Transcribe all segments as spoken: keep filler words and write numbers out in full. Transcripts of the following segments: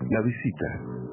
La visita.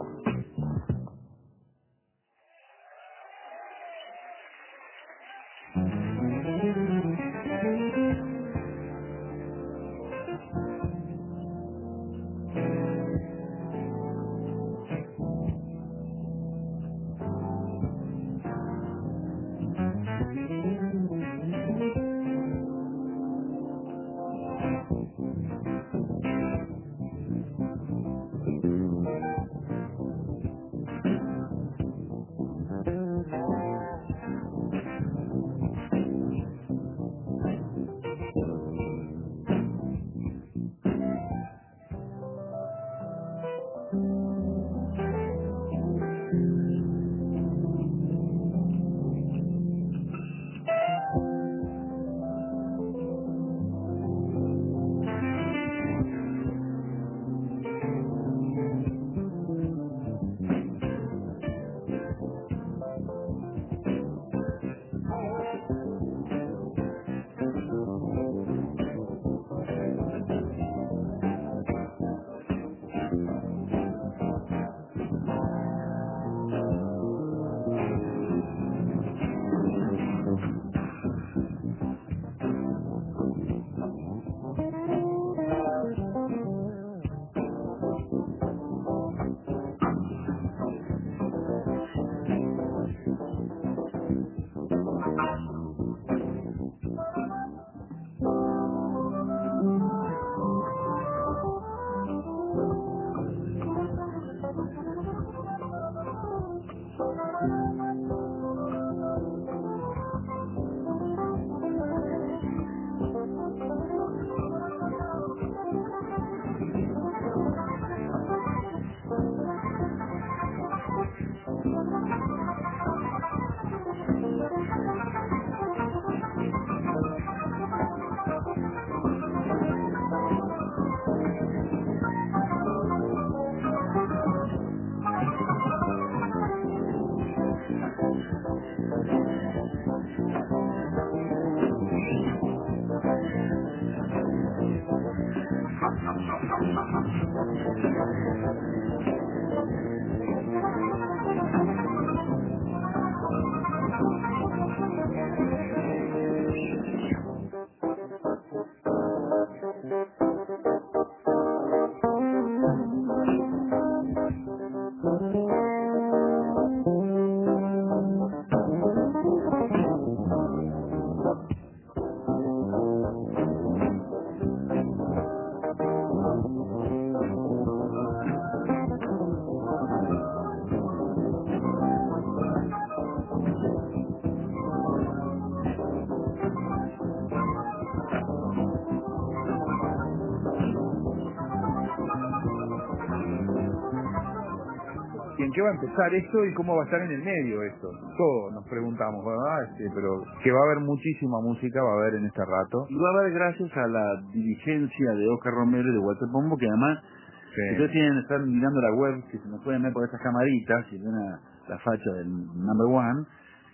¿Y en qué va a empezar esto y cómo va a estar en el medio esto? Todo nos preguntamos, ¿verdad? Este, pero que va a haber muchísima música, va a haber en este rato. Y va a haber gracias a la dirigencia de Oscar Romero y de Walter Pombo, que además, Sí. ustedes tienen que estar mirando la web, que se nos pueden ver por esas camaritas, y ven a la facha del number one,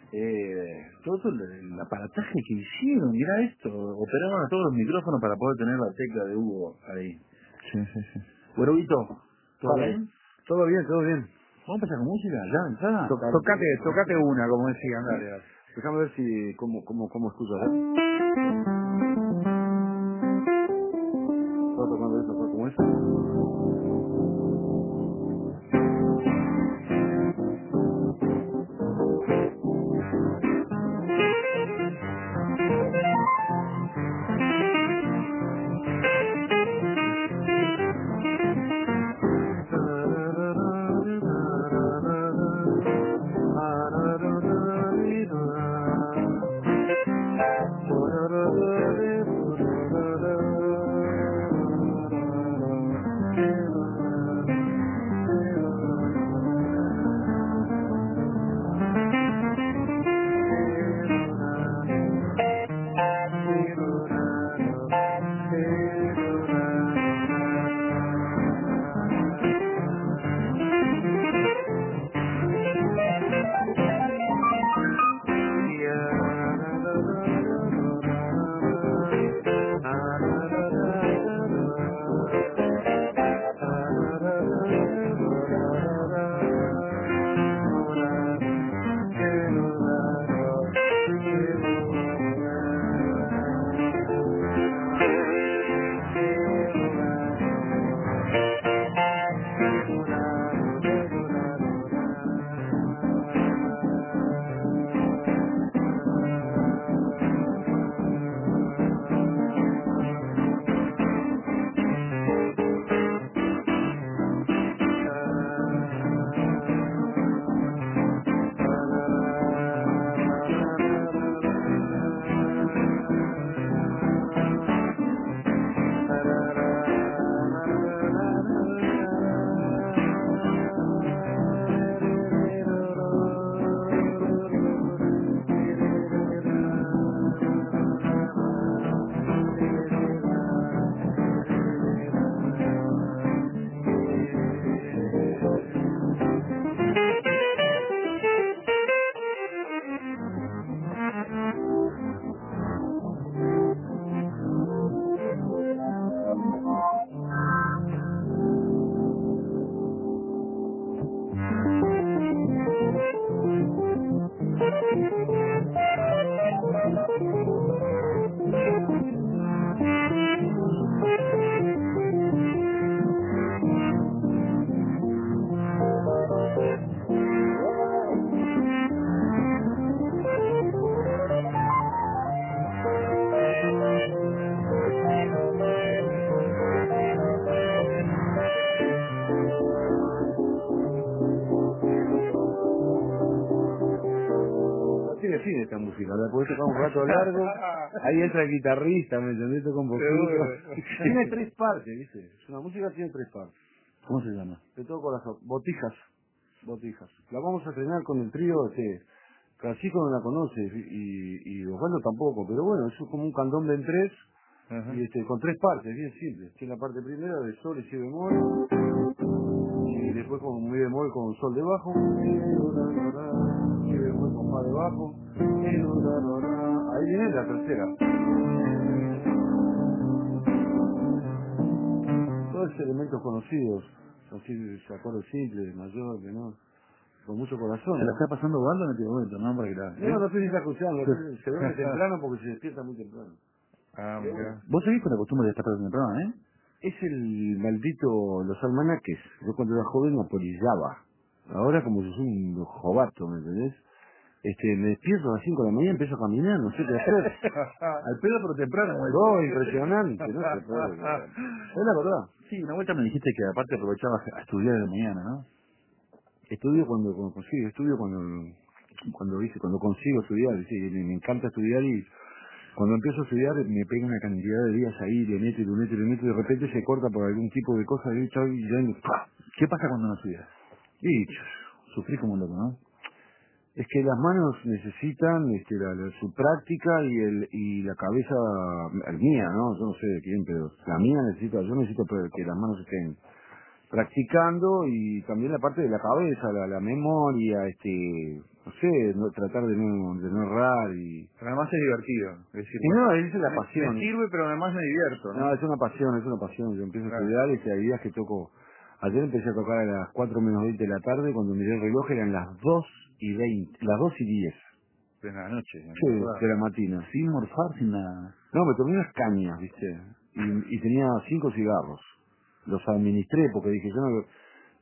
eh, todo el, el aparataje que hicieron, mira esto, operaron a todos los micrófonos para poder tener la tecla de Hugo ahí. Sí, sí, sí. Bueno, Vito, ¿todo Vale. bien? Todo bien, todo bien. ¿Vamos a empezar con música? ¿Ya? ¿Entrada? To- tocate, tocate una, como decían, dale, dale. Déjame ver si, cómo, cómo, cómo escuchas, ¿eh? ¿Estás tocando eso, como eso? podés tocar un rato largo, ahí entra el guitarrista, ¿me entendés? Toca un poquito. Tiene tres partes, ¿viste? Es una música que tiene tres partes. ¿Cómo se llama? De todo corazón. Botijas. Botijas. La vamos a estrenar con el trío, este, Francisco no la conoce, y, y Osvaldo tampoco, pero bueno, eso es como un candombe en tres, Ajá. y este, con tres partes, bien simple. Tiene la parte primera de sol y si bemol, y después con mi bemol con sol debajo, si bemol con fa debajo, ahí viene la tercera. Todos elementos conocidos, así acordes simples, mayor, menor, con mucho corazón. Se la ¿No? está pasando Baldo en este momento, ¿no? Para que la... No, no estoy ni escuchando, se duerme temprano porque se despierta muy temprano. Ah, mira. Vos seguís con la costumbre de estar temprano, ¿eh? Es el maldito, los almanaques. Yo cuando era joven me apolillaba. Ahora como si soy un jovato, ¿me entendés? Este, me despierto a las cinco de la mañana y empiezo a caminar, no sé qué hacer. Al pedo pero temprano, güey. No, impresionante, no se puede creer. Es la verdad. Sí, una vuelta me dijiste que aparte aprovechabas a estudiar de la mañana, ¿no? Estudio cuando, cuando consigo, estudio cuando, cuando, ¿viste? Cuando consigo estudiar, ¿viste? Me, me encanta estudiar y cuando empiezo a estudiar me pega una cantidad de días ahí, le meto y le meto y le meto y de repente se corta por algún tipo de cosa y ya, y ya ¡pah! ¿Qué pasa cuando no estudias? Y Sufrís como un loco, ¿no? es que las manos necesitan este, la, la- su práctica y el y la cabeza el mía, ¿no? Yo no sé de quién, pero la mía necesita, yo necesito que las manos estén practicando y también la parte de la cabeza, la, la memoria, este, no sé, no, tratar de no, de no errar y... Pero además es divertido. Es decir, Y no, esa es la me, pasión. me sirve, pero además me divierto, ¿no? No, es una pasión, es una pasión. Yo empiezo a Claro. estudiar y hay días que toco... Ayer empecé a tocar a las cuatro menos veinte de la tarde, cuando miré el reloj eran las dos y veinte, las dos y diez. De la noche. Sí, de la matina. Sin morfar, sin nada. No, me tomé unas cañas, ¿viste? Y, y tenía cinco cigarros. Los administré porque dije, yo no...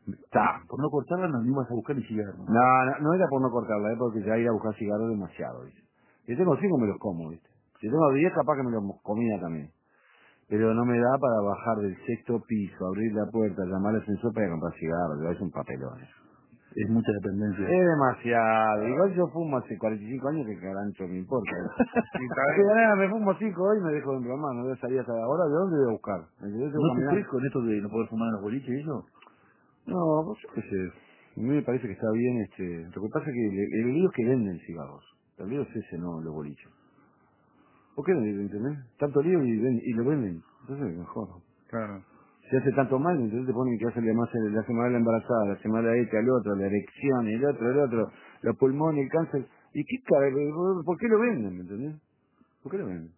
Ta. Por no cortarla no ibas a buscar ni cigarro. No, no, no era por no cortarla, es porque ya ir a buscar cigarros demasiado, ¿viste? Si tengo cinco me los como, ¿viste? Si tengo diez capaz que me los comía también. Pero no me da para bajar del sexto piso, abrir la puerta, llamar al ascensor para comprar cigarros, es un papelón eso. Es mucha dependencia. Es demasiado. Igual yo fumo hace cuarenta y cinco años que carancho me importa. Sí, Que ¿sabes? nada, me fumo cinco hoy y me dejo de embromar, no voy a salir hasta ahora, ¿de dónde voy a buscar? ¿Me entendés? Tengo ¿No que caminar. sufrís con esto de no poder fumar en los boliches y eso? No, pues yo qué sé. A mí me parece que está bien, este... Lo que pasa es que el, el lío es que venden cigarros. El lío es ese, no, los bolichos. ¿Por qué no lo entendés? Tanto lío y, ven- y lo venden. Entonces, mejor. Claro. Se hace tanto mal, entonces te ponen que hace le más le hace mal a la embarazada, le hace mal a este, al otro, la erección, el otro, el otro, los pulmones, el cáncer. ¿Y qué cara? ¿Por qué lo venden? ¿Me entendés? ¿Por qué lo venden?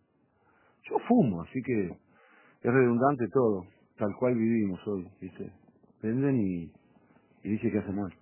Yo fumo, así que es redundante todo, tal cual vivimos hoy, ¿viste? Venden y, y dice que hace mal.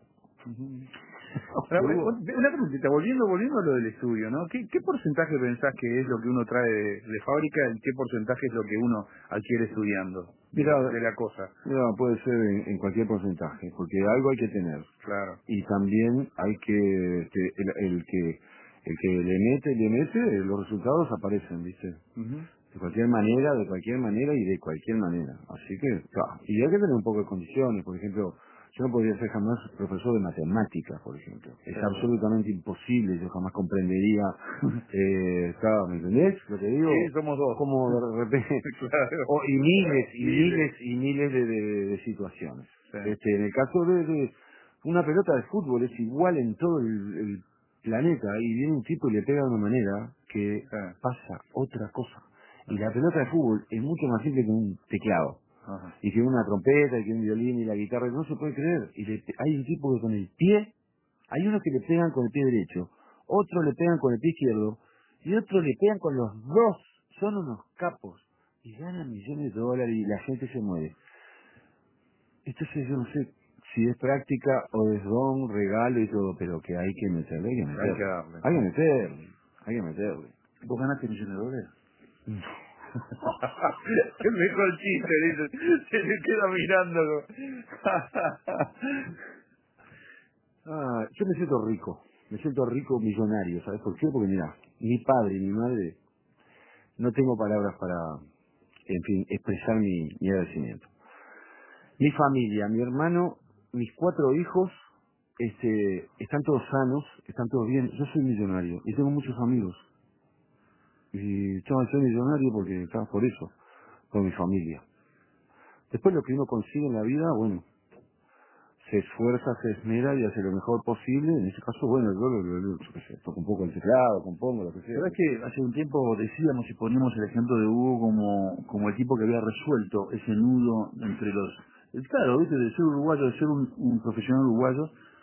Ahora, una preguntita, volviendo, volviendo a lo del estudio, ¿no? ¿Qué, qué porcentaje pensás que es lo que uno trae de, de fábrica y qué porcentaje es lo que uno adquiere estudiando de, Mira, de la cosa? mira, puede ser en, en cualquier porcentaje, porque algo hay que tener. Claro. Y también hay que, este, el, el que el que le mete, le mete, los resultados aparecen, ¿viste? Ujú. De cualquier manera, de cualquier manera y de cualquier manera. Así que, claro. Y hay que tener un poco de condiciones, por ejemplo, yo no podría ser jamás profesor de matemáticas, por ejemplo. Es Claro. absolutamente imposible, yo jamás comprendería, eh, claro, ¿me entendés lo que digo? Sí, somos dos. Como de repente, Claro. o- y miles, y Miles. miles, y miles de, de- de situaciones. Sí. Este, en el caso de, de una pelota de fútbol es igual en todo el, el planeta, y viene un tipo y le pega de una manera que Sí. pasa otra cosa. Y la pelota de fútbol es mucho más simple que un teclado. Ajá. Y que una trompeta, y que un violín y la guitarra, no se puede creer. Y le- hay un tipo que con el pie, hay unos que le pegan con el pie derecho, otros le pegan con el pie izquierdo, y otros le pegan con los dos. Son unos capos. Y ganan millones de dólares y la gente se muere. Entonces yo no sé si es práctica o es don, regalo y todo, pero que hay que meterle, hay que meterle. Hay que darle. Hay que meterle, hay que meterle. ¿Vos ganaste millones de dólares? El mejor chiste, dice. Se le queda mirando. Ah, yo me siento rico, me siento rico millonario, ¿sabes por qué? Porque mira, mi padre y mi madre, no tengo palabras para, en fin, expresar mi, mi agradecimiento. Mi familia, mi hermano, mis cuatro hijos, este, están todos sanos, están todos bien. Yo soy millonario y tengo muchos amigos. Y yo soy millonario porque estaba por eso, por mi familia. Después lo que uno consigue en la vida, bueno, se esfuerza, se esmera y hace lo mejor posible. En ese caso, bueno, yo, lo, lo, lo, yo qué sé, toco un poco el teclado, compongo, lo que sea. La verdad es que hace un tiempo decíamos y poníamos el ejemplo de Hugo como, como el tipo que había resuelto ese nudo entre los... Claro, ¿viste? De ser uruguayo, de ser un, un profesional uruguayo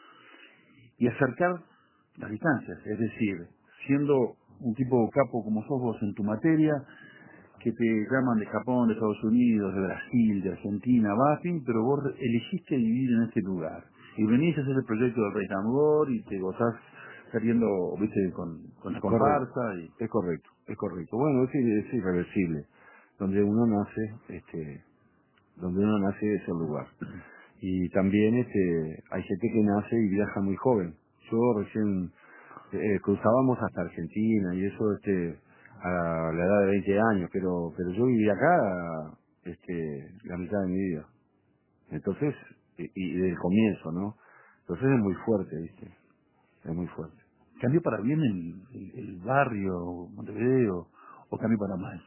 y acercar las distancias. Es decir, siendo un tipo capo como sos vos en tu materia, que te llaman de Japón, de Estados Unidos, de Brasil, de Argentina, Bafin, pero vos elegiste vivir en este lugar. Y venís a hacer el proyecto del Rey Tambor y te gozás saliendo, viste, con, con la comparsa. Y... Es correcto, es correcto. Bueno, es, es irreversible. Donde uno nace, este, donde uno nace es el lugar. Y también este, hay gente que nace y viaja muy joven. Yo recién eh, cruzábamos hasta Argentina y eso este a la edad de veinte años, pero pero yo viví acá este la mitad de mi vida. Entonces, y, y del comienzo, ¿no? Entonces es muy fuerte, ¿viste? Es muy fuerte. ¿Cambió para bien el, el, el barrio, Montevideo, o cambió para mal?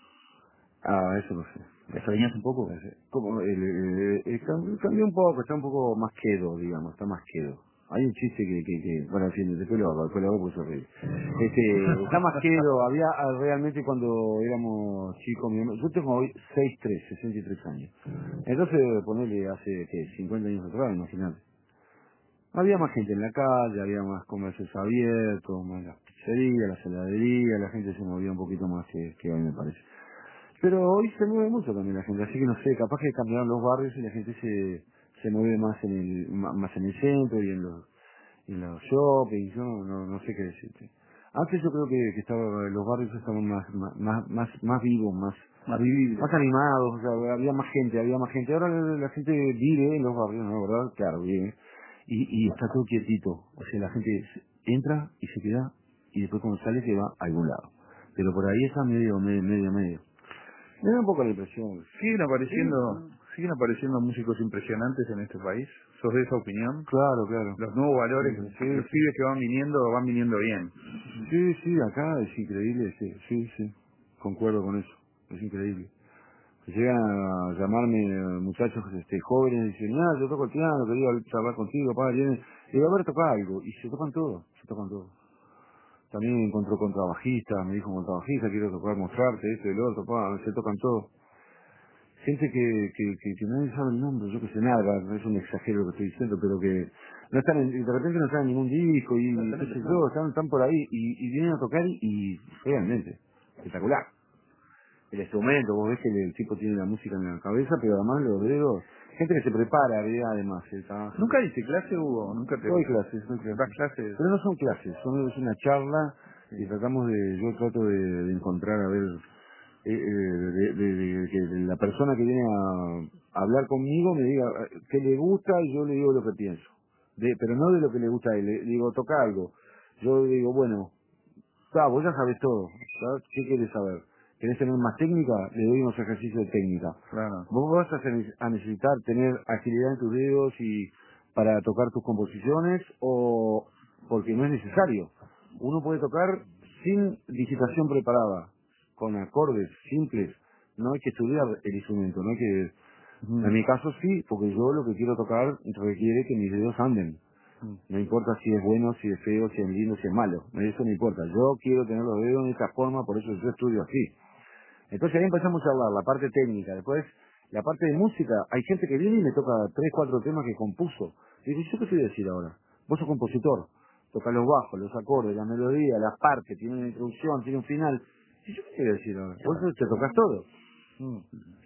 Ah, eso no sé. ¿Te extrañas un poco? Como el, el, el, cambió, cambió un poco, está un poco más quedo, digamos, está más quedo. Hay un chiste que, que, que bueno, en fin, después lo hago, después lo hago porque soy rey. Este, está más quedo, había ah, realmente cuando éramos chicos, mi hermano- yo tengo hoy sesenta y tres, sesenta y tres años. Entonces, ponerle hace, ¿qué? cincuenta años atrás, imagínate. Había más gente en la calle, había más comercios abiertos, más las pizzerías, las heladerías, la gente se movía un poquito más que, que hoy me parece. Pero hoy se mueve mucho también la gente, así que no sé, capaz que cambiaron los barrios y la gente se, se mueve más en el, ma- más en el centro y en los, en los shoppings, no, no, no sé qué decirte. Antes yo creo que, que estaba, los barrios estaban más, más, más, más, más vivos, más, Más vivido. más animados, o sea, había más gente, había más gente. Ahora la, la gente vive en los barrios, ¿no? ¿Verdad? Claro, vive. Y, y está todo quietito. O sea, la gente entra y se queda y después cuando sale se va a algún lado. Pero por ahí está medio, medio, medio, medio. Me da un poco la impresión. Siguen apareciendo, Sí, siguen apareciendo músicos impresionantes en este país. ¿Sos de esa opinión? claro, claro. Los nuevos valores, Sí, los sí, pibes que van viniendo, van viniendo bien. sí, sí, acá es increíble, sí, sí, sí. Concuerdo con eso. Es increíble. Llegan a llamarme eh, muchachos este, jóvenes y dicen, ah, yo toco el piano, quería charlar contigo, papá, viene. Y digo, a ver, toca algo. Y se tocan todo, se tocan todo. También encontró contrabajista, me dijo contrabajista, quiero tocar, mostrarte esto y lo otro, papá, se tocan todo. Gente que, que, que, que nadie sabe el nombre, yo que sé nada, no es un exagero lo que estoy diciendo, pero que no están en, de repente no están en ningún disco y qué sé yo, están, están por ahí y, y vienen a tocar y, y realmente, espectacular. El instrumento, vos ves que el, el tipo tiene la música en la cabeza, pero además los dedos, gente que se prepara, ¿ve? Además, el trabajo. ¿Nunca diste clase, Hugo? ¿Nunca te Doy clases, doy clases. das clases? Pero no son clases, son es una charla y tratamos de, yo trato de, de encontrar, a ver, eh, eh, de, de- de- que la persona que viene a, a hablar conmigo me diga eh, qué le gusta y yo le digo lo que pienso. De, pero no de lo que le gusta a él, le digo, toca algo. Yo digo, bueno, ah, vos ya sabés todo, ¿sabes? ¿Qué querés saber? ¿Querés tener más técnica? Le doy unos ejercicios de técnica. Claro. Vos vas a, hacer- a necesitar tener agilidad en tus dedos y para tocar tus composiciones o porque no es necesario. Uno puede tocar sin digitación preparada, con acordes simples. No hay que estudiar el instrumento, no hay que... Ujú. En mi caso sí, porque yo lo que quiero tocar requiere que mis dedos anden. No importa si es bueno, si es feo, si es lindo, si es malo. Eso no importa. Yo quiero tener los dedos de esta forma, por eso yo estudio así. Entonces ahí empezamos a hablar la parte técnica. Después, la parte de música. Hay gente que viene y me toca tres, cuatro temas que compuso. Y digo, ¿yo qué te voy a decir ahora? Vos sos compositor. Toca los bajos, los acordes, la melodía, las partes, tiene una introducción, tiene un final. ¿Y yo qué te voy a decir ahora? Vos te tocas todo. Mm.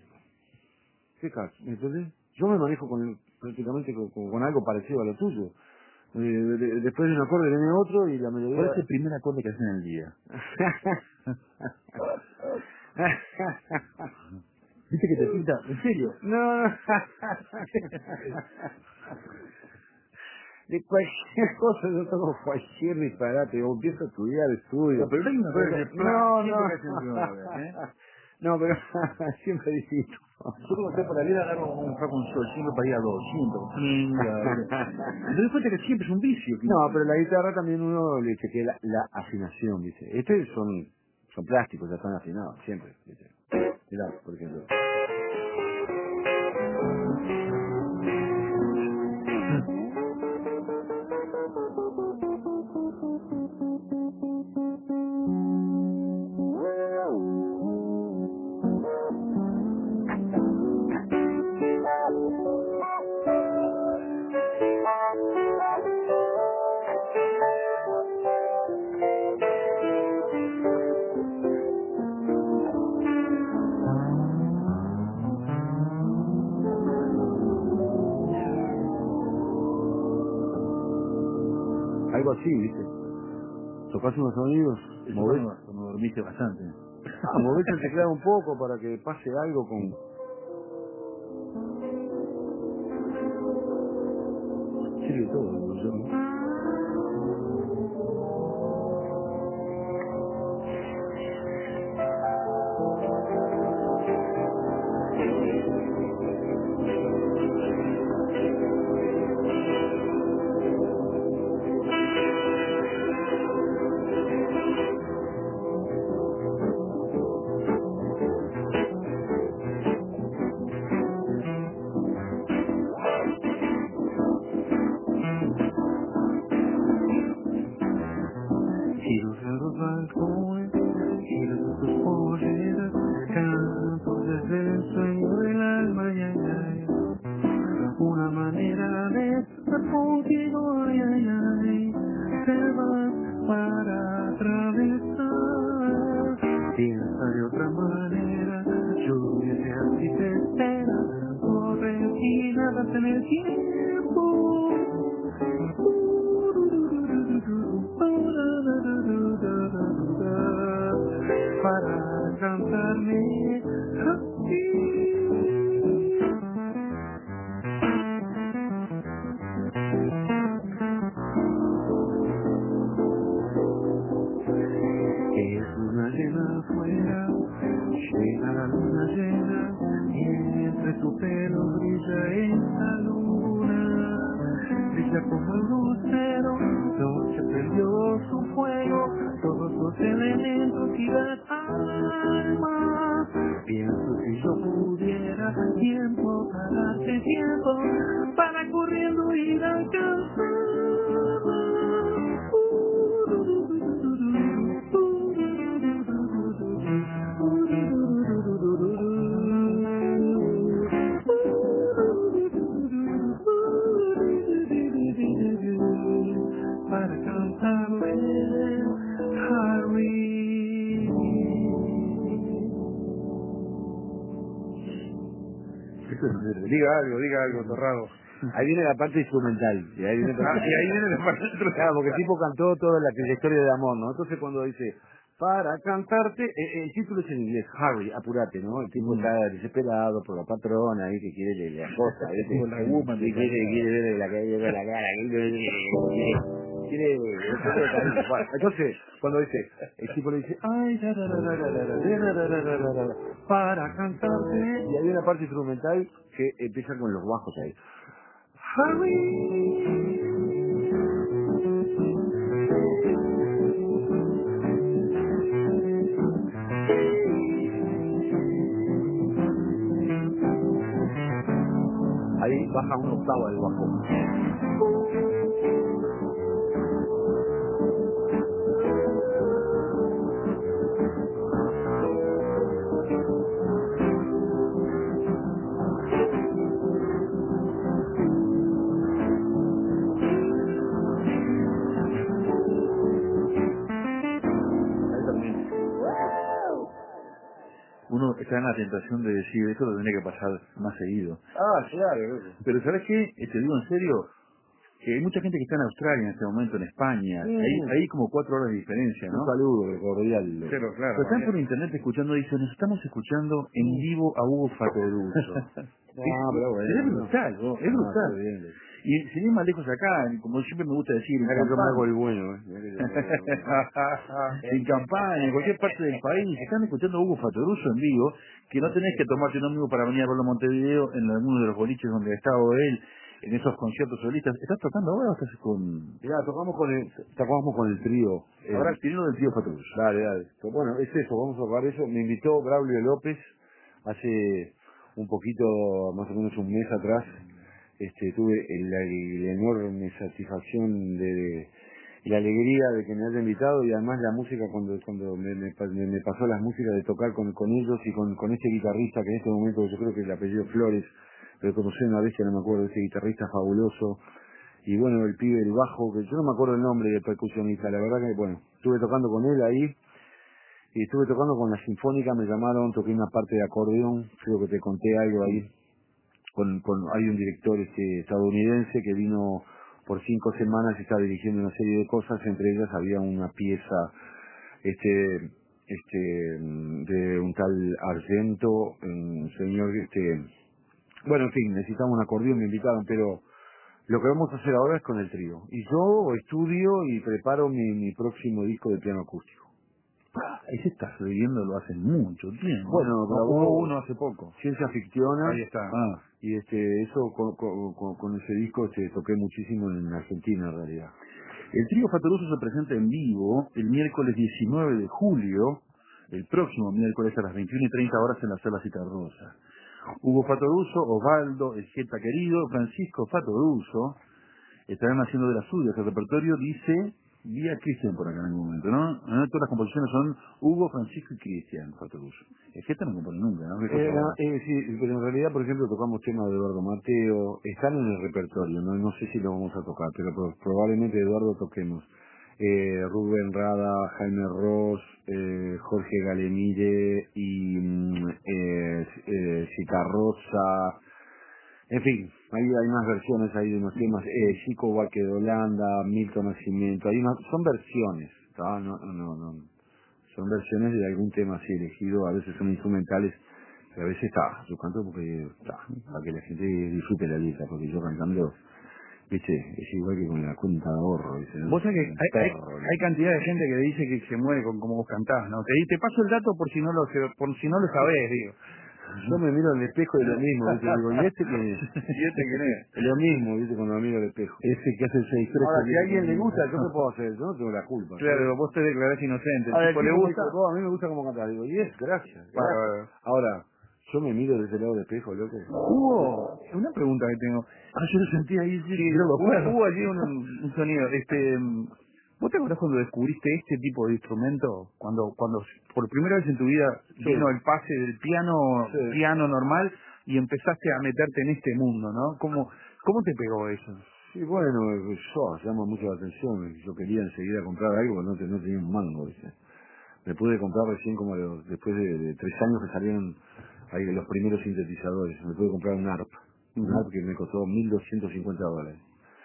¿Qué caso? ¿Me entendés? Yo me manejo con prácticamente con, con- con algo parecido a lo tuyo. Eh, de- de- después de un acorde viene otro y la melodía... ¿Cuál es el primer acorde que hacen en el día? ¿Viste que te pinta? ¿En serio? No, de cualquier cosa yo toco cualquier disparate, o empiezo a estudiar, estudio. No, pero no hay una cosa que plan, No, siempre no. que hacen un primero, ¿eh? No, pero siempre distinto. Yo cuando estoy por la vida agarro un fraco un sol, siempre para ir a dos, siempre. Me doy cuenta que siempre es un vicio. que- No, pero la guitarra también uno le chequea la, la afinación, dice. Este son son plásticos, ya están afinados, siempre. ¿Viste? Mirá, por ejemplo. Algo así, ¿viste? Tocás unos sonidos, movés. Cuando, cuando dormiste bastante. Ah, movés el teclado un poco para que pase algo con... Sirve todo, ¿no? Giros en los balcones, giros en tus polleras, canto desde el sueño del alma, ay, ay, ay. Una manera de estar contigo, ay, ay, ay, te vas para atravesar. Piensa de otra manera, lluvia que así te espera, corre y nada en el tiempo. Para cantarme así. Es luna llena afuera, llega la luna llena, y entre tu pelo brilla esa luna. Brilla como el lucero, noche prendió su fuego, todos los elementos y las almas. Pienso si yo pudiera tiempo para darte tiempo, para corriendo ir a alcanzar. Para cantarle Harry. Diga algo, diga algo, Torrado. Ahí viene la parte instrumental. Y ahí viene, Ah, y ahí viene la parte instrumental. Claro, porque el tipo cantó toda la, la historia de amor, ¿no? Entonces cuando dice, para cantarte, eh, el título es en inglés, Harry, apúrate, ¿no? El tipo Mm. está desesperado por la patrona ahí que quiere la cosa, ¿viste? Por la woman que de quiere, Canadá. quiere ver la calle, ver la cara, quiere, quiere, quiere, quiere, bueno, entonces, cuando dice, el tipo le dice, ay, da, da, da, da, da, da, da, da, da, da, da, da, para cantarte, y hay una parte instrumental que empieza con los bajos ahí. Harry. Ahí baja una octava el bajo. Ahí también. Uno está en la tentación de decir, esto lo tendría que pasar más seguido. Ah, claro. Pero ¿sabes qué? Eh, Te digo en serio, que hay mucha gente que está en Australia en este momento, en España. Mm. Hay, hay como cuatro horas de diferencia, ¿no? Un saludo cordial. Pero claro. Pero están por internet escuchando, dicen, nos estamos escuchando en vivo a Hugo Fatoruso. Ah, pero bueno. Es brutal, ¿no? Es brutal. Ah, bien. Y sin ir más lejos acá, como siempre me gusta decir, en Mirá que yo me hago el campaña, bueno, ¿eh? Mirá que yo me hago el bueno. en campaña, en cualquier parte del país, están escuchando a Hugo Fatoruso en vivo, que no tenés que tomarte un ómnibus para venir a verlo a Montevideo en alguno de los boliches donde ha estado él. en esos conciertos solistas. ¿Estás tocando ahora o estás con...? Mirá, tocamos con el, tocamos con el trío. Ahora el, el trío del trío Fatruso. Dale, dale. Bueno, es eso, vamos a tocar eso. Me invitó Braulio López hace un poquito, más o menos un mes atrás. Este, tuve el- la, la enorme satisfacción de y la alegría de que me haya invitado, y además la música, cuando cuando me, me, pa- me- me pasó las músicas de tocar con, con ellos y con, con este guitarrista que en este momento yo creo que el apellido Flores, pero como soy una bestia no me acuerdo, ese guitarrista fabuloso. Y bueno, el pibe del bajo, que yo no me acuerdo el nombre del percusionista, la verdad que bueno, estuve tocando con él ahí, y estuve tocando con la Sinfónica, me llamaron, toqué una parte de acordeón, creo que te conté algo ahí. Con, con, hay un director este, estadounidense que vino por cinco semanas y está dirigiendo una serie de cosas, entre ellas había una pieza este este mm, de un tal Argento, un señor este bueno, en fin, necesitamos un acordeón, me invitaron, pero lo que vamos a hacer ahora es con el trío. Y yo estudio y preparo mi, mi próximo disco de piano acústico. Ah, ese estás leyendo, lo hace mucho tiempo. Bueno, No, grabó hubo uno hace poco. Ciencia Fictiona. Ahí está. Ah, Y este, eso con, con, con- con ese disco este, toqué muchísimo en Argentina en realidad. el trío Fatruso se presenta en vivo el miércoles diecinueve de julio, el próximo miércoles a las veintiuna y treinta horas en la Sala Citarrosa. Hugo Fattoruso, Osvaldo, el Jeta querido, Francisco Fattoruso, estarán haciendo de las suyas. El repertorio dice, vía Cristian por acá en algún momento, ¿no? ¿no? Todas las composiciones son Hugo, Francisco y Cristian Fattoruso. El Jeta no compone nunca, ¿no? ¿Qué Eh, cosa va? eh, sí, pero en realidad, por ejemplo, tocamos temas de Eduardo Mateo, están en el repertorio, no, no sé si lo vamos a tocar, pero pro- probablemente Eduardo toquemos. Eh, Rubén Rada, Jaime Ross, eh, Jorge Galemire y mm, eh, eh, Citarrosa, en fin, ahí hay más versiones ahí de unos temas, eh, Chico Vaque de Holanda, Milton Nascimento, hay más, son versiones, ¿tá? no, no, no, no. Son versiones de algún tema así elegido, a veces son instrumentales, pero a veces está, yo canto porque está, para que la gente disfrute la letra, porque yo cantando, viste, es igual que con la cuenta de ahorro, ¿viste? ¿No? Vos sabés que Un hay, hay, perro, ¿no? hay cantidad de gente que dice que se muere con como vos cantás, ¿no? Te, te paso el dato por si no lo por si no lo sabés, digo. Yo me miro al espejo y lo mismo, ¿viste? Digo, ¿y este qué es? ¿Y este quién es? Es lo mismo, ¿viste? Cuando me miro al espejo. Ese que hace el seis tres. Ahora, si a alguien le gusta, ¿yo qué puedo hacer? Yo no tengo la culpa. Claro, vos te declarás inocente. A El ver, tipo el le tipo me gusta. dijo, "No, a mí me gusta cómo cantar". Digo, y es, gracias. gracias. Bárbaro. Ahora, yo me miro desde el lado del espejo, loco. Hubo una pregunta que tengo. Ah, yo lo sentí ahí, sí, Sí, yo lo hubo, acuerdo. hubo allí un, un sonido. Este, mm, ¿vos te acordás cuando descubriste este tipo de instrumento? Cuando, cuando por primera vez en tu vida Sí. vino el pase del piano, Sí. piano normal y empezaste a meterte en este mundo, ¿no? ¿Cómo, cómo te pegó eso? Sí, bueno, eh, yo llama mucho la atención. Yo quería enseguida comprar algo, pero no, te- no tenía un mango, ¿viste? Me pude comprar recién como a los- después de, de tres años que salieron ahí los primeros sintetizadores. Me pude comprar un A R P. Un Ujú. A R P que me costó mil doscientos cincuenta dólares.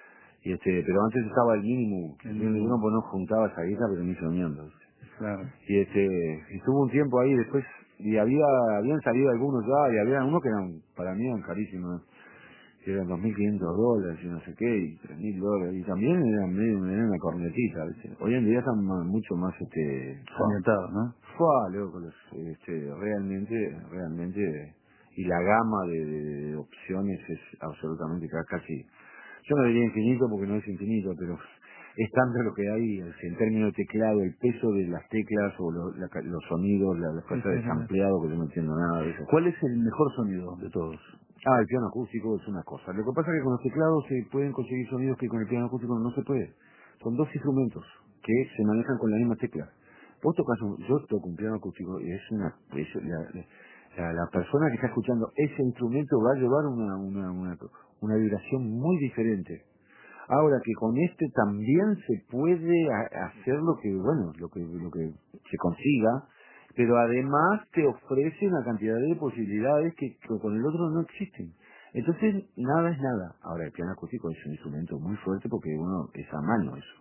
Y este, pero antes estaba el mínimo. El Yo mínimo. no, pues no juntaba esa guita, pero ni soñando, ¿viste? Claro. Y este, y estuvo un tiempo ahí después, y había, habían salido algunos ya, y había unos que eran, para mí eran carísimos, que eran dos mil quinientos dólares y no sé qué, y tres mil dólares, y también eran medio, eran una cornetita, ¿viste? Hoy en día están ma- mucho más, este, Orientado, ¿no? fua, loco, los, este, realmente, realmente, y la gama de, de- de opciones es absolutamente ca- casi, yo no diría infinito porque no es infinito, pero es tanto lo que hay, es en términos de teclado, el peso de las teclas o lo- la ca- los sonidos, la- las Sí, cosas sí, de sí. sampleado, que yo no entiendo nada de eso. ¿Cuál es el mejor sonido de todos? Ah, el piano acústico es una cosa. Lo que pasa es que con los teclados se pueden conseguir sonidos que con el piano acústico no se puede. Son dos instrumentos que se manejan con la misma tecla. Vos tocas un, yo toco un piano acústico y es una, es la, la, la persona que está escuchando ese instrumento va a llevar una, una, una, una vibración muy diferente. Ahora que con este también se puede a- hacer lo que, bueno, lo que, lo que se consiga, pero además te ofrece una cantidad de posibilidades que, que con el otro no existen. Entonces, nada es nada. Ahora, el piano acústico es un instrumento muy fuerte porque uno es a mano eso,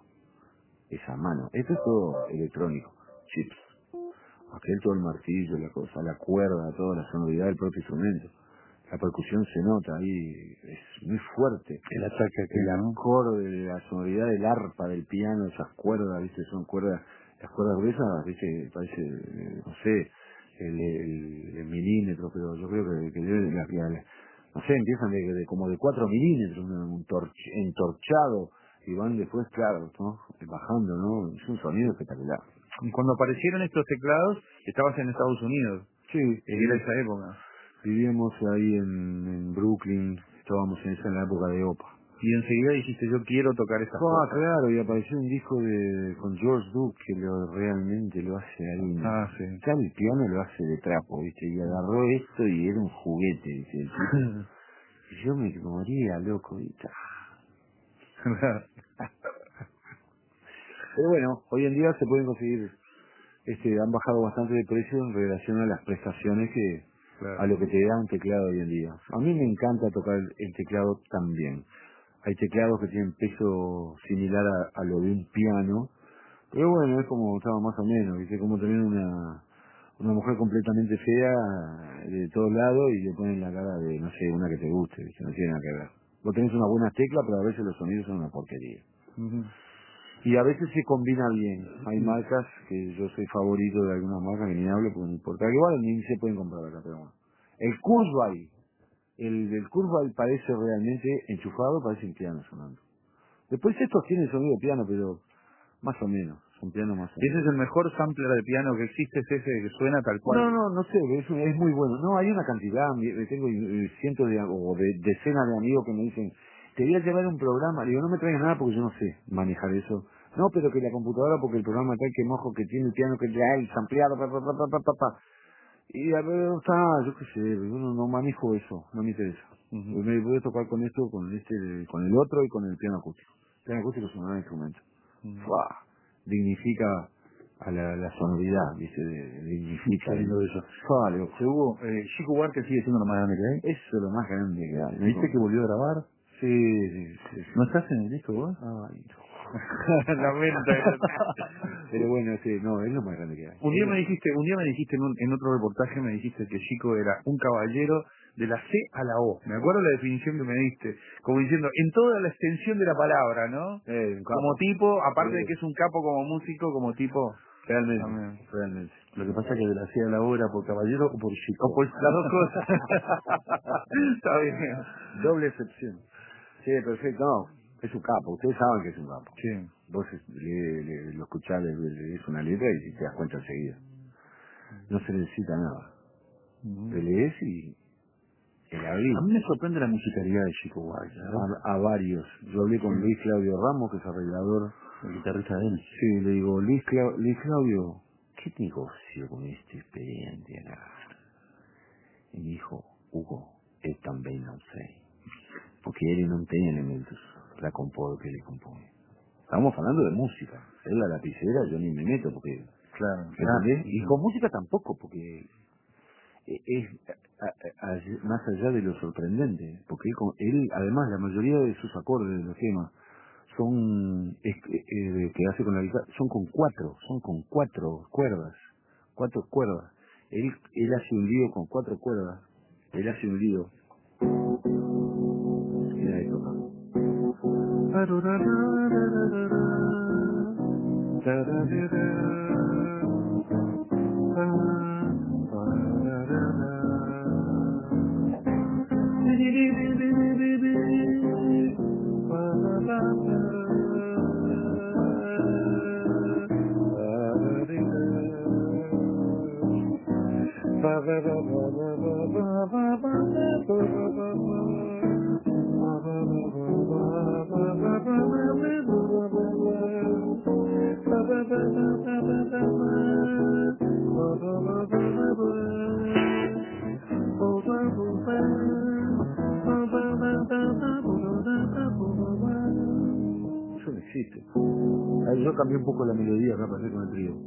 es a mano. Esto es todo electrónico, chips. Aquel todo el martillo, la cosa, la cuerda, toda la sonoridad del propio instrumento. La percusión se nota ahí, es muy fuerte. El ataque que, El ¿no? acorde, la sonoridad del arpa, del piano, esas cuerdas, viste, son cuerdas, las cuerdas gruesas, viste, parece, eh, no sé, el, el, el milímetro, pero yo creo que, que debe, la, la, no sé, empiezan de, de como de cuatro milímetros, un torch- entorchado, y van después, claro, ¿no? Bajando, ¿no? Es un sonido espectacular. Y cuando aparecieron estos teclados, estabas en Estados Unidos. Sí, Era esa época. vivíamos ahí en, en Brooklyn, estábamos en esa en la época de OPA. Y enseguida dijiste, yo quiero tocar estas Ah, cosas. claro, y apareció un disco de con George Duke que lo realmente lo hace ahí. Ah, sí. Ya el piano lo hace de trapo, ¿viste? Y agarró esto y era un juguete, ¿viste? El tipo. Y yo me moría, loco, ¿viste? Pero bueno, hoy en día se pueden conseguir, este, han bajado bastante de precio en relación a las prestaciones que, Claro. a lo que te da un teclado hoy en día. A mí me encanta tocar el, el teclado también. Hay teclados que tienen peso similar a, a lo de un piano, pero bueno, es como, estaba más o menos, ¿viste? Como tener una, una mujer completamente fea de todos lados y le ponen la cara de, no sé, una que te guste, ¿viste? No tiene nada que ver. Vos tenés una buena tecla, pero a veces los sonidos son una porquería. Ujú. Y a veces se combina bien. Hay marcas que yo soy favorito de algunas marcas que ni hablo porque no importa. Igual ni se pueden comprar acá, pero bueno. El Kurzweil, el del Kurzweil parece realmente enchufado, parece un piano sonando. Después estos tienen sonido de piano, pero más o menos, son pianos más o Ese menos. es el mejor sampler de piano que existe, es ese que suena tal cual. No, no, no sé, es, es muy bueno. No, hay una cantidad, mi- tengo eh, cientos de, o de, decenas de amigos que me dicen, te voy a llevar un programa. Le digo, no me traigas nada porque yo no sé manejar eso. No, pero que la computadora, porque el programa tal que mojo, que tiene el piano, que ya el sampleado, pa, pa, pa, pa, pa, pa, pa. Y a ver, está, yo qué sé, yo no, no manejo eso, no me interesa. Ujú. Me puedo tocar con esto, con este, con el otro y con el piano acústico. El piano acústico es un gran instrumento. Ujú. ¡Fua! Dignifica a la, la sonoridad, ¿viste? De- Dignifica. Qué lindo eso. ¡Fua! Loco. Se hubo, eh, Chico Buarque sigue siendo lo más grande que hay. Eso es lo más grande que hay. ¿Me viste que volvió a grabar? Sí, sí, sí. sí. ¿No estás en el disco vos? Ay, no. Lamento. Pero bueno, sí, no, es lo más grande que hay. Un día Es me lo- dijiste, un día me dijiste en, un, en otro reportaje, me dijiste que Chico era un caballero de la C a la O. Me acuerdo la definición que me diste, como diciendo, en toda la extensión de la palabra, ¿no? Eh, un capo. Como tipo, aparte Sí. de que es un capo como músico, como tipo... Realmente, También. realmente. Lo que pasa es que de la C a la O era por caballero o por chico. O pues las dos cosas. Está bien. Doble excepción. Sí, perfecto. No, es un capo. Ustedes saben que es un capo. Sí. Vos le, le- lo escuchás, le, le lees una letra y te das cuenta enseguida. No se necesita nada. Le lees y el abrir. A mí me sorprende la musicalidad de Chico Buarque, ¿no? A, a varios. Yo hablé con Luis Claudio Ramos, que es arreglador. El guitarrista de él. Sí, le digo, Luis, Clau- Luis Claudio, ¿qué negocio con este expediente acá? Y me dijo, Hugo, él también no sé. Porque él no tiene elementos para compor que le compone. Estamos hablando de música. Él la lapicera yo ni me meto porque... Claro. ¿Entendés? Y con música tampoco, porque e- es a- a- a- más allá de lo sorprendente. Porque él, con- él, además, la mayoría de sus acordes de los temas son es- eh, que hace con la guitarra, son con cuatro, son con cuatro cuerdas, cuatro cuerdas. Él, él hace un lío con cuatro cuerdas. Él hace un lío. Mira esto acá. Eso no existe. Ahí yo cambié un poco la melodía acá para hacer con el trío.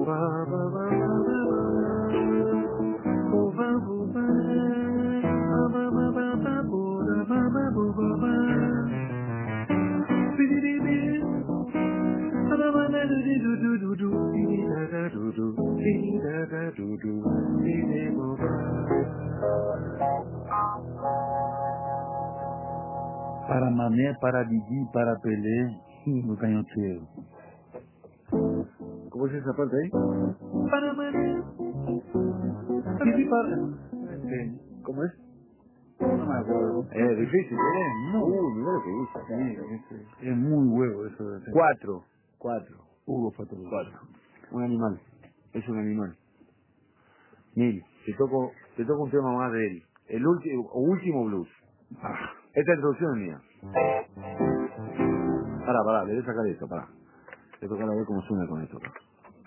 Para Mané, para Didi, para Pelé, no cañoteo. ¿Cómo es esa parte ahí? Para Mané, Didi, para... ¿Cómo es? No me acuerdo. Es difícil, ¿eh? Es muy, Uh, mirá lo que dice. sí, es, es muy huevo eso de hacer. Cuatro. Cuatro. Hugo Fatolo. Cuatro. Un animal. Es un animal. Mil, te toco, te toco un tema más de él. El último, último blues. Ah, Esta introducción es mía. Pará, pará, le voy a sacar esto, pará. Le voy a tocar a ver cómo suena con esto. Pará.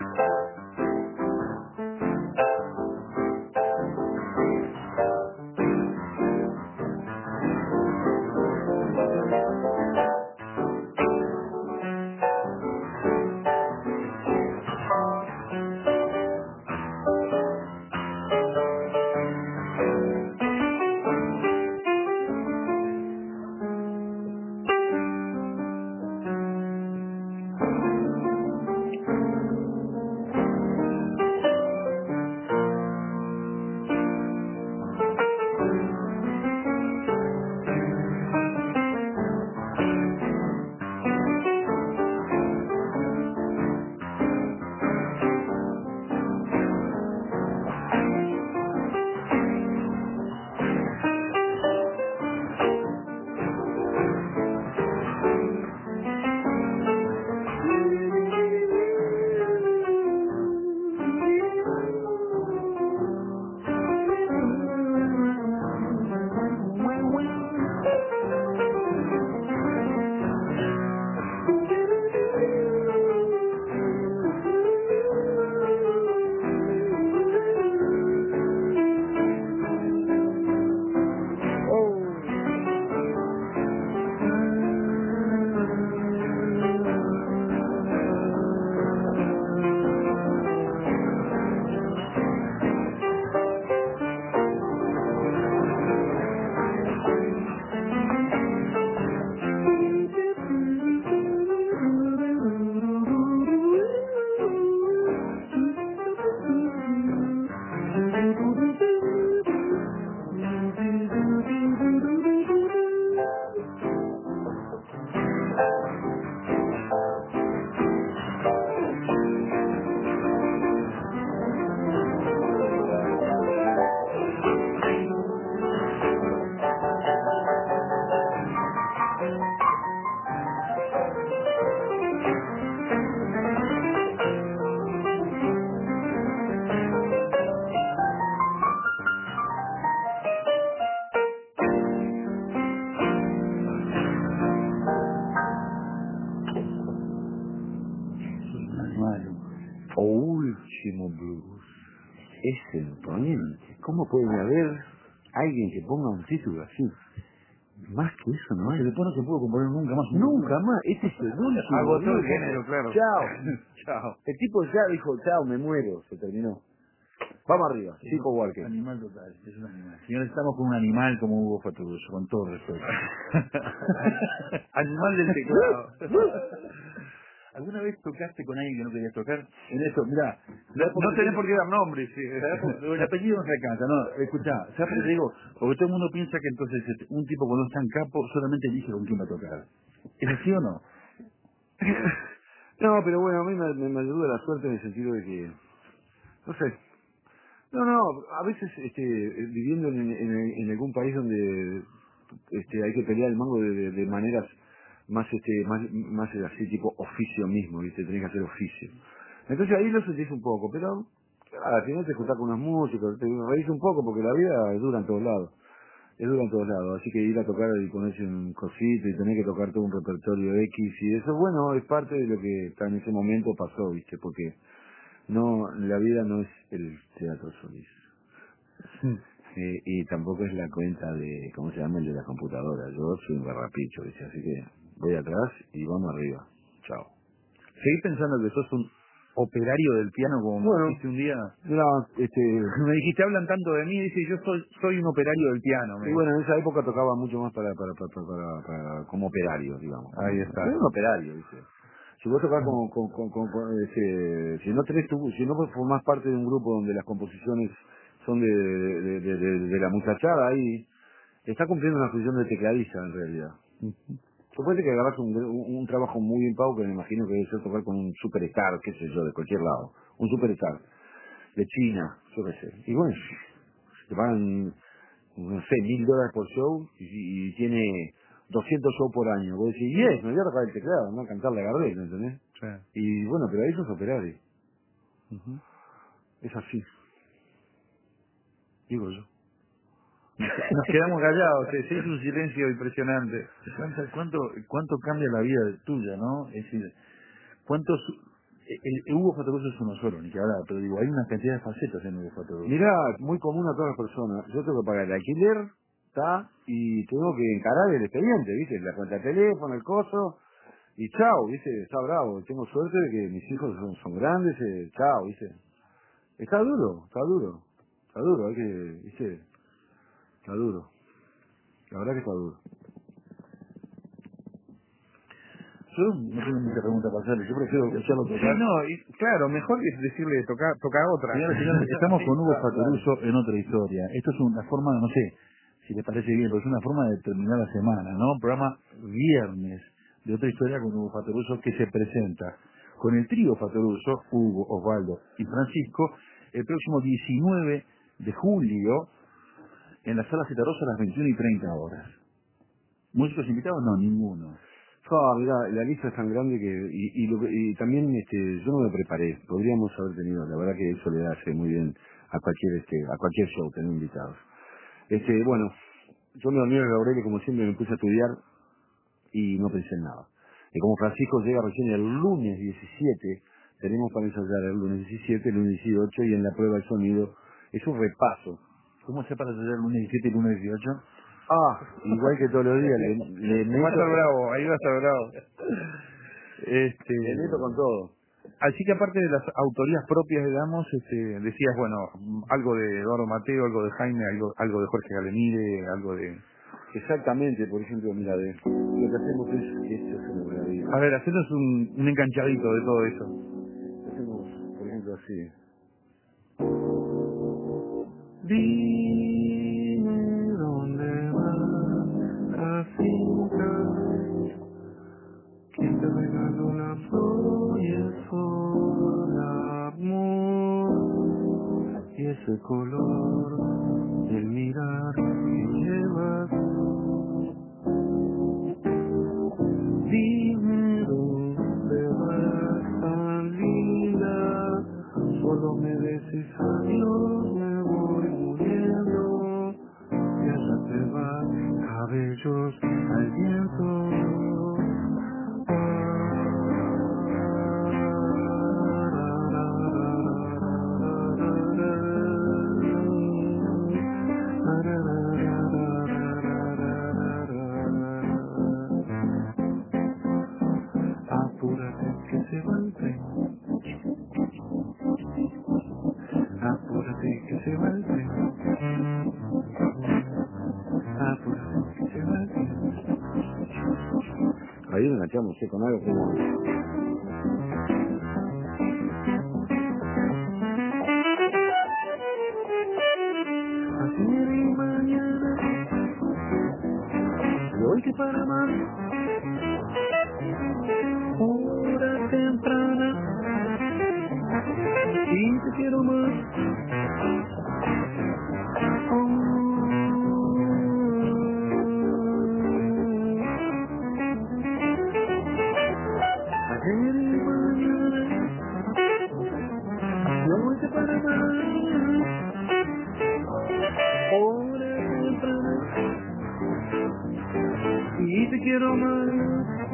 malo. O último blues. Es imponente. ¿Cómo puede haber alguien que ponga un título así? Más que eso no No hay. se después no se pudo componer nunca más. un Nunca más. Este es el último Agotó el blues. género, claro. Chao. Chao. El tipo ya dijo, chao, me muero. Se terminó. Vamos arriba. Chico Walker. Animal total, es un animal. Señores, estamos con un animal como Hugo Fatuluso, con todo respeto. Animal del teclado. ¿Alguna vez tocaste con alguien que no querías tocar? En eso, mirá. No, no tenés por qué dar nombres. Sí. ¿Sabés por qué? El apellido no se alcanza, no, escuchá, ¿sabes por qué te digo? Porque todo el mundo piensa que entonces este, un tipo cuando está en campo solamente elige con quién va a tocar. ¿Es así o no? No, pero bueno, a mí me, me, me ayuda la suerte en el sentido de que, no sé, no, no, a veces este, viviendo en, en, en algún país donde este, hay que pelear el mango de, de, de maneras más este más, más así tipo oficio mismo, ¿viste? Tenés que hacer oficio. Entonces ahí lo sentís un poco, pero claro, al final te juntás con unos músicos, te reís un poco porque la vida es dura en todos lados. Es duro en todos lados, así que ir a tocar y ponerse un cosito y tener que tocar todo un repertorio X y eso, bueno, es parte de lo que está en ese momento pasó, ¿viste? Porque no, la vida no es el teatro Solís. Sí. Eh, y tampoco es la cuenta de, ¿cómo se llama? El de la computadora. Yo soy un garrapicho, ¿viste? Así que voy atrás y vamos arriba. Chao. Seguí pensando que sos un operario del piano, como bueno, me dijiste un día? Mira, este... Me dijiste, hablan tanto de mí, dice, yo soy soy un operario del piano. Me y bueno, en esa época tocaba mucho más para, para, para, para, para, para- como operario, digamos. Ahí está. Era un operario, ¿viste? Si vos tocás con, con, con, con- con ese, si no tenés tu, si no formás parte de un grupo donde las composiciones son de, de, de, de, de la muchachada ahí, está cumpliendo una función de tecladista en realidad. Suponete que agarras un, un, un trabajo muy bien pago, que me imagino que debe ser tocar con un superstar, qué sé yo, de cualquier lado. Un superstar. De China, yo qué sé. Y bueno, te pagan, no sé, mil dólares por show y, y tiene doscientos shows por año. Vos decís, yes, me voy a tocar el teclado, no a cantarle a Gardel, ¿me entendés? Sí. Y bueno, pero eso es operario. Uh-huh. Es así. Digo yo. Nos quedamos callados, se se hizo un silencio impresionante. ¿Cuánto, cuánto, cuánto cambia la vida tuya, no? Es decir, ¿cuántos... El, el Hugo Fattoruso es uno solo, ni que hablar, pero digo, hay una cantidad de facetas en Hugo Fattoruso. Mirá, muy común a todas las personas. Yo tengo que pagar el alquiler, está, y tengo que encarar el expediente, ¿viste? La cuenta de teléfono, el coso, y chao, ¿viste? Está bravo. Tengo suerte de que mis hijos son, son grandes, eh, chao, ¿viste? Está duro, está duro. Está duro, hay que, ¿viste? Está duro. La verdad que está duro. Yo no tengo mucha pregunta para hacerle, yo prefiero escucharlo Sí, tocar. no, y, claro, mejor es decirle toca, toca otra. Señores, señores, estamos Sí, con Hugo claro, Fattoruso en otra historia. Esto es una forma, no sé si les parece bien, pero es una forma de terminar la semana, ¿no? Programa viernes de otra historia con Hugo Fattoruso que se presenta con el trío Fattoruso, Hugo, Osvaldo y Francisco, el próximo diecinueve de julio en la Sala Zeta Rosa a las veintiuna y treinta horas. ¿Músicos invitados? No, ninguno. Ah, mira, la lista es tan grande que, y, y, lo que- y también, este, yo no me preparé. Podríamos haber tenido, la verdad que eso le hace muy bien a cualquier, este, a cualquier show tener invitados. Este, bueno, yo me dormí en el Aurelio como siempre, me puse a estudiar y no pensé en nada. Y como Francisco llega recién el lunes diecisiete, tenemos para ensayar el lunes diecisiete, el lunes dieciocho y en la prueba de sonido es un repaso. ¿Cómo se para hacer el lunes diecisiete y el lunes dieciocho? Ah, igual que todos los días, le, le va a estar meto, bravo, ahí va a estar bravo. Este, le meto con todo. así que aparte de las autorías propias, digamos, este, decías, bueno, algo de Eduardo Mateo, algo de Jaime, algo, algo de Jorge Galemire, algo de... Exactamente, por ejemplo, mira, de, lo que hacemos es, esto es una maravilla. A ver, hacenos un, un enganchadito de todo eso. Hacemos, por ejemplo, así. Dime dónde va la cinta que te regaló la flor y el sol, amor, y ese color del mirar que llevas. Dime dónde vas tan linda, solo me decís adiós, me voy muriendo, y allá te vas, cabellos al viento. Apúrate que se va el tren, apúrate que se va el tren, apúrate que se va el tren. Ahí nos enganchamos, ¿sí? Con algo como... Ayer y mañana, ¿De hoy? que para más, hora temprana, y te quiero más. Ayer y mañana, no te para más, hora temprana, y te quiero más.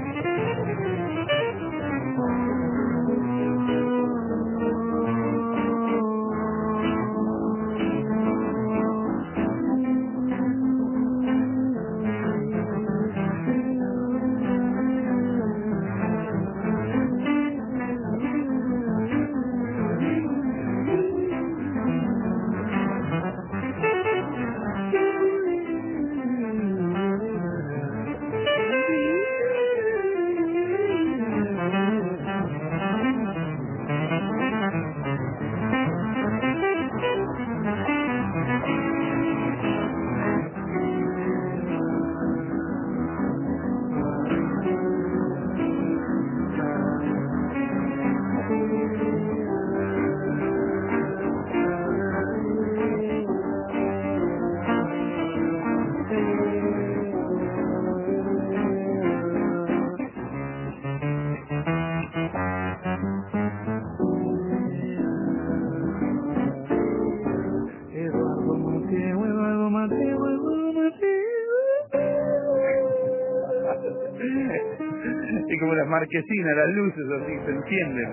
como las marquesinas, las luces así se encienden.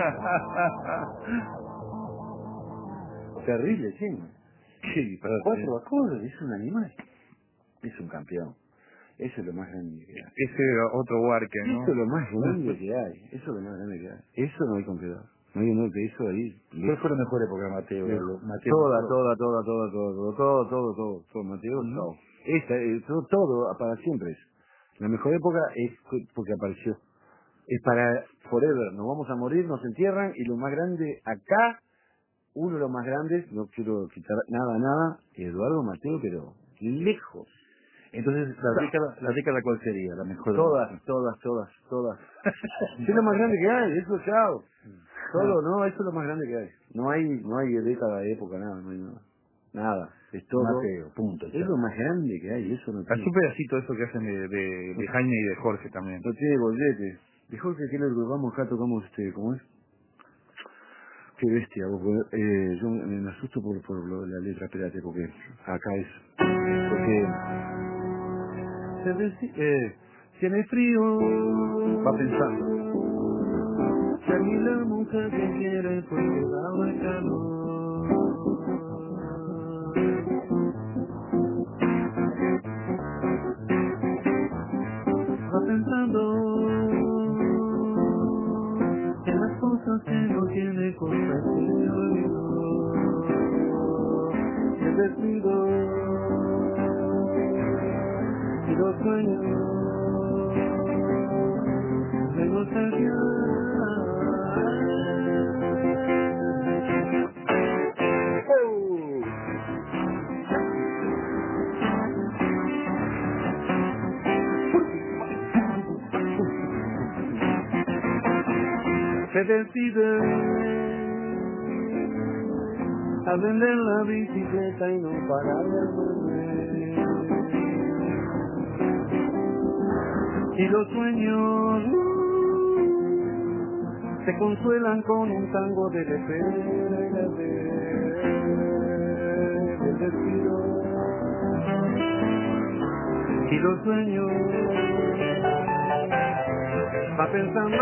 Terrible, sí. Sí, pero Cuatro acordes, es un animal. Es un campeón. Eso es lo más grande que hay. ese otro Warque, ¿no? Eso es lo más grande que hay. Eso es lo más grande que hay. Eso no hay con qué dar. No hay no, que eso ahí. ¿Cuál fue la mejor época de Mateo? Pero, Mateo toda, Mateo. toda, toda, toda, toda, todo, todo, todo, todo, todo, Mateo, ¿No? todo. Esta, eh, todo, todo, para siempre es. La mejor época es porque apareció. Es para forever. Nos vamos a morir, nos entierran y lo más grande acá, uno de los más grandes, no quiero quitar nada, nada, Eduardo Mateo, pero lejos. Entonces, la década, la década ¿cuál sería? La mejor. Todas, todas, todas, todas. Es lo más grande que hay, eso chao. Todo, no, eso es lo más grande que hay. No hay, no hay década, época, nada, no hay nada. Nada, es todo. Mateo, punto. Es chao. lo más grande que hay, eso no Es tiene. un pedacito eso que hacen de, de, de Jaime y de Jorge también. No tiene bollete. Dijo que aquí lo tocamos, acá tocamos este, ¿cómo es? Qué bestia, vos, eh, yo me, me asusto por, por lo de la letra, espérate, porque acá es. Porque. Se deci- eh, tiene frío. Va pensando. Si a mí la mujer que quiere, pues me da el calor. Va pensando en las cosas que no tiene, cosas que se olvidó. El vestido y los sueños de nostalgia. ¡Oh! Se decide a vender la bicicleta y no parar de volver. Y los sueños uh, se consuelan con un tango de espera del destino. Y los sueños va pensando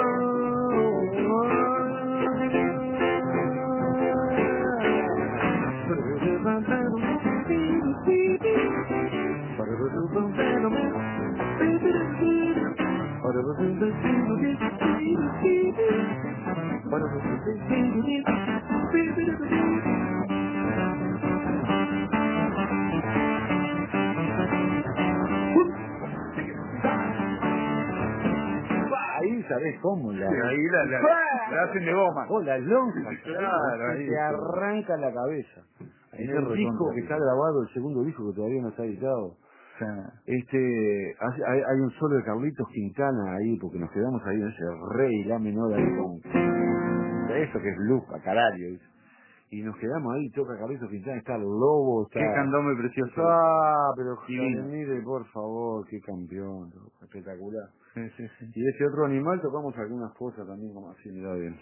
ahí sabes cómo la, Sí, ahí la, la, la hacen de goma. oh, la lonja, Claro, ahí ahí te está. arranca la cabeza. Ahí En se el recontra disco que bien. está grabado, el segundo disco que todavía no está editado, O sea, este hace- hay, hay un solo de Carlitos Quintana ahí, porque nos quedamos ahí en ese re y la menor ahí con eso que es blues a carajo, ¿viste? Y nos quedamos ahí, toca Carlitos Quintana, está el lobo, está... Qué candombe precioso. Ah, pero Divino. mire, por favor, qué campeón, loco, espectacular. Sí, sí, sí. Y de ese otro animal tocamos algunas cosas también, como así, me da bien.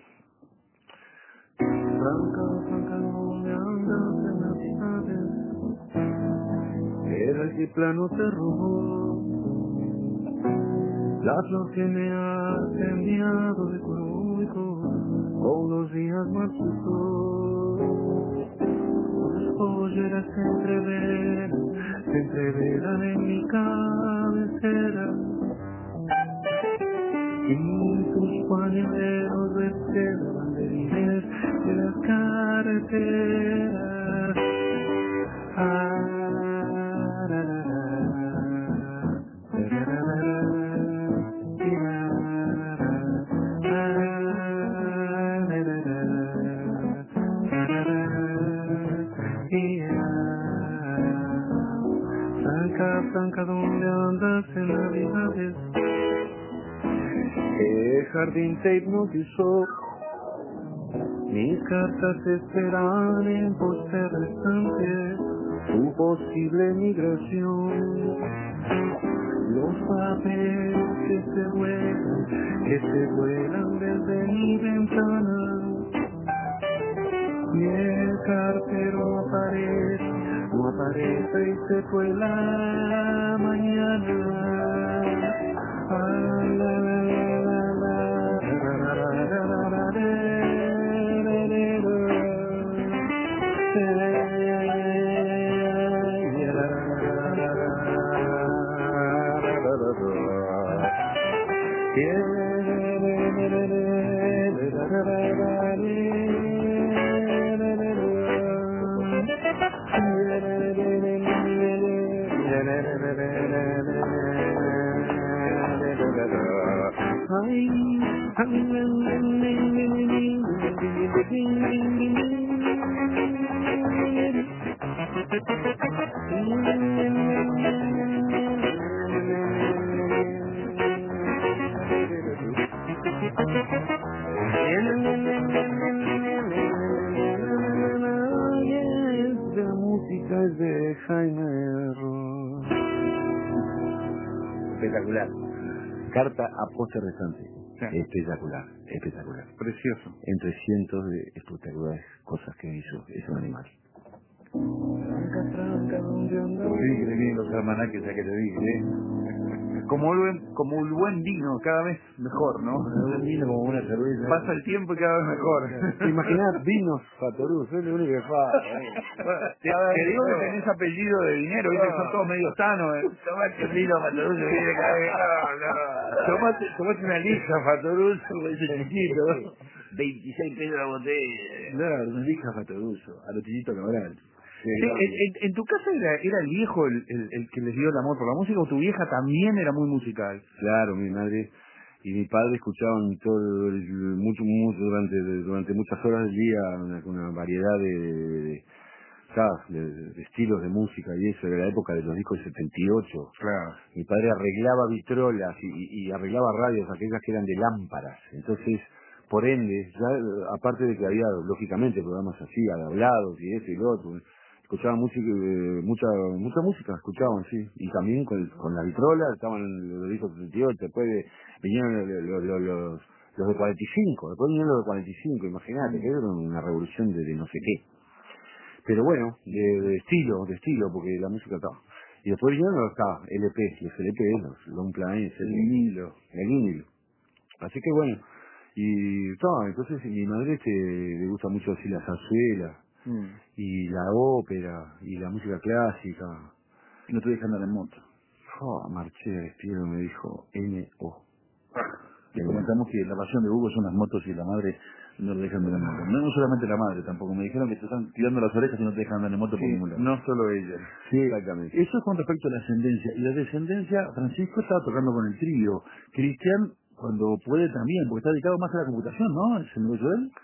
Franca, franca, no me andas en las tardes, el altiplano te robó, la flor que me has enviado de color y color, con unos días marchitó. Polleras se entreveran, se entreveran en mi cabecera, y tus pañuelos recelan banderines de las carreteras. Ah, ra, ra, ra, ra, ra, ra, ra, y ra, ra, ah, ra, ra, ra, ra, ra, ra, y ra. Franca, franca, ¿dónde andas en Navidades? El jardín te hipnotizó, mis cartas esperan en poste restante tu posible migración. Los papeles que se vuelan, que se vuelan desde mi ventana, y el cartero no aparece, no aparece y se fue la mañana. Ah, la, la, la, la. La música es de Jaime Ross. Espectacular. Carta a Póster restante. Sí. Espectacular, espectacular. Precioso. Entre cientos de espectaculares cosas que hizo ese animal. Sí, que te vienen los almanaques, ya que te dije, ¿eh? Como el buen, como el buen vino, cada vez mejor, ¿no? El buen vino como una cerveza. Pasa el tiempo y cada vez mejor. ¿Te imaginás vinos Fatoruz? Es lo único que fa. Te, te digo que tenés apellido de dinero, ¿viste? Que son todos medio sanos, ¿eh? Tomate vino Fatoruz, que viene cada vez. No, no. Tomate, tomate una lija Fatoruz, como dice chiquito. veintiséis pesos la botella. Claro, una lija Fatoruz, a los chiquitos Cabral. Sí, en, en, ¿En tu casa era, era el viejo el, el, el que les dio el amor por la música o tu vieja también era muy musical? Claro, mi madre y mi padre escuchaban todo el, mucho, mucho durante durante muchas horas del día una, una variedad de, de, ¿sabes? De, de estilos de música y eso, era la época de los discos del setenta y ocho. Claro. Mi padre arreglaba vitrolas y, y, y arreglaba radios, aquellas que eran de lámparas. Entonces, por ende, ya aparte de que había lógicamente programas así, hablados y eso y lo otro, escuchaban música, eh, mucha mucha música, escuchaban, sí, y también con, con la vitrola, estaban los discos setenta y ocho, después de, vinieron los, los, los, los, los de cuarenta y cinco, después vinieron los de cuarenta y cinco, imagínate, que era una revolución de, de no sé qué. Pero bueno, de, de estilo, de estilo, porque la música estaba. Y después vinieron los está, L P, los L P, los long planes, el vinilo, el vinilo. Así que bueno, y todo, entonces mi madre este, le gusta mucho así la zarzuela, mm. y la ópera, y la música clásica. Y no te dejan andar en moto. Oh, marché de despido, me dijo N O. Le comentamos que la pasión de Hugo son las motos y la madre no le dejan andar en moto. No, no solamente la madre tampoco, me dijeron que te están tirando las orejas y no te dejan andar en moto, sí, por ningún lado. No solo ella. Sí, exactamente. Eso es con respecto a la ascendencia. Y la descendencia, Francisco estaba tocando con el trío. Cristian, cuando puede también, porque está dedicado más a la computación, ¿no? ¿Es el negocio de él?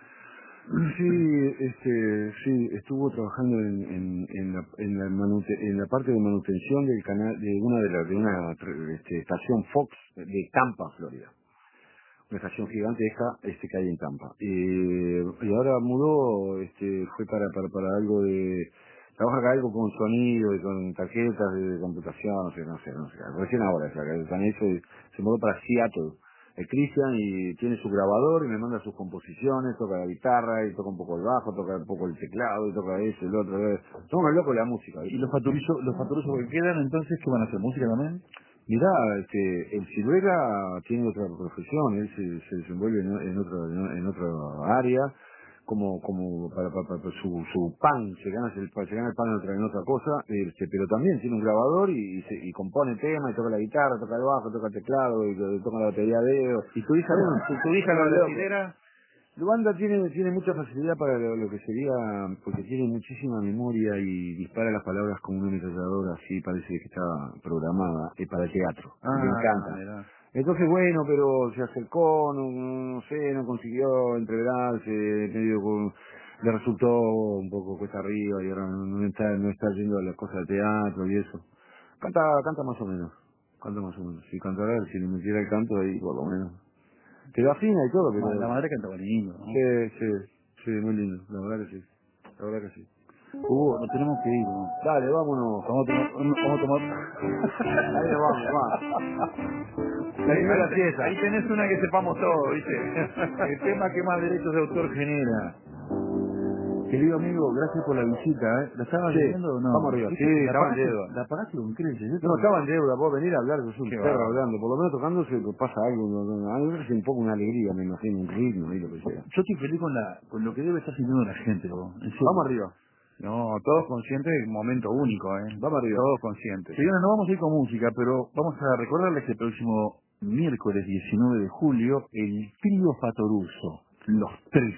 Sí, este, sí, estuvo trabajando en, en, en, la, en, la manute, en la parte de manutención del canal, de una de, la, de una este, estación Fox de Tampa, Florida. Una estación gigantesca este, que hay en Tampa. Eh, y ahora mudó, este, fue para, para, para algo de, trabaja acá algo con sonido y con tarjetas de computación, no sé, no sé, no sé. Recién ahora, o sea, que están eso, y se mudó para Seattle. El Cristian y tiene su grabador y me manda sus composiciones, toca la guitarra y toca un poco el bajo, toca un poco el teclado y toca eso, el otro. Son unos locos la música. ¿Y los faturizos, los faturizos que quedan entonces qué van a hacer? ¿Música también? Mirá, este, el Silvera tiene otra profesión, él se, se desenvuelve en, en otra en otra área, como como para, para, para su, su pan, se gana el, se gana el pan en otra, en otra cosa, este, pero también tiene un grabador y, y, se, y compone temas, y toca la guitarra, toca el bajo, toca el teclado, y, y toca la batería de dedo. ¿Y tu hija, bueno, tu, tu hija la brasilera? Luanda tiene tiene mucha facilidad para lo, lo que sería, porque tiene muchísima memoria y dispara las palabras como una ametralladora, así parece que está programada, es para el teatro, ah, le encanta. Mira. Entonces, bueno, pero se acercó, no, no sé, no consiguió entreverarse, medio con, le resultó un poco cuesta arriba y ahora no, no está no está yendo a las cosas de teatro y eso. Canta canta más o menos, canta más o menos. Si cantara, si le metiera el canto ahí, por lo menos. Quedó afina y todo, pero... La madre canta bonito, ¿no? Sí, sí, sí, muy lindo, la verdad que sí, la verdad que sí. Hugo, nos tenemos que ir, ¿no? Dale, vámonos. Vamos a tomar... Vamos a tomar... Ahí vamos, vamos. La primera ahí, pieza. Ahí tenés una que sepamos todo, ¿viste? El tema que más derechos de autor genera. Querido amigo, gracias por la visita, ¿eh? ¿La estabas sí, leyendo o no? Vamos arriba, sí, ¿La estaba en pagaste, deuda. ¿La pagaste con creces? No, estaba en deuda, vos venir a hablar, que es un Qué perro va. hablando, por lo menos tocándose pasa algo, no, no, no, algo es un poco una alegría, me imagino, un ritmo y lo que sea. Yo estoy feliz con, la, con lo que debe estar sintiendo la gente, vos. En serio. Vamos arriba. No, todos conscientes de un momento único, ¿eh? Vamos arriba. Todos conscientes. Señora, no vamos a ir con música, pero vamos a recordarles que el próximo miércoles diecinueve de julio, el trío Fatoruso, los tres,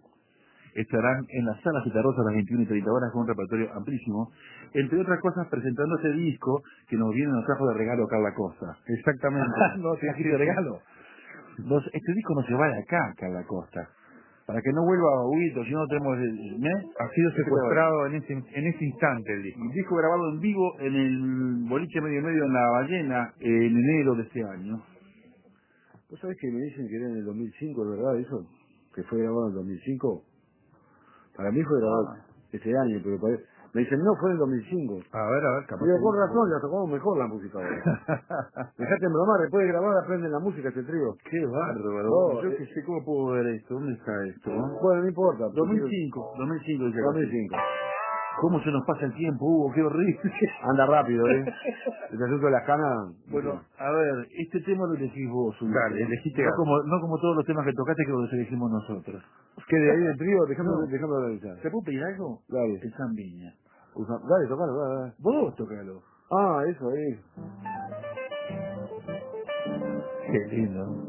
estarán en las salas Citarrosa a las veintiuna y treinta horas con un repertorio amplísimo, entre otras cosas presentando ese disco que nos viene, nos trajo de regalo Carla Costa. Exactamente. ¿No te trajiste de regalo? Los, este disco no se va de acá, acá a la costa. Para que no vuelva a huir, si no tenemos el... ¿eh? Ha sido secuestrado en ese, en ese instante el disco. Un disco grabado en vivo en el Boliche Medio Medio en La Ballena en enero de este año. ¿Vos sabés que me dicen que era en el dos mil cinco, es verdad eso? ¿Que fue grabado en el dos mil cinco? Para mí fue grabado Ah. este año, pero pare- me dicen, no, fue en el dos mil cinco. A ver, a ver, capaz. Digo, que- con razón, la tocamos mejor la música ahora. Dejate en bromar, después de grabar aprenden la música este trío. Qué bárbaro. Oh, Yo eh, que sé cómo puedo ver esto. ¿Dónde está esto? ¿no? bueno, no importa. dos mil cinco. dos mil cinco dice acá. dos mil cinco. ¿Cómo se nos pasa el tiempo, Hugo? Qué horrible. Anda rápido, ¿eh? El asunto de las canas... Bueno, a ver, este tema lo elegís vos, Hugo. Dale, elegiste No algo. como, no como todos los temas que tocaste que los elegimos nosotros. ¿Qué de ahí del trío? Déjame, No. déjame organizar. ¿Te puedo pedir algo? Dale. El Zambiña. Usa- Dale, tocalo, dale, dale. Vos tocalo. Ah, eso ahí. Qué lindo.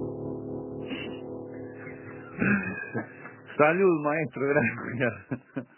Salud, maestro, gracias.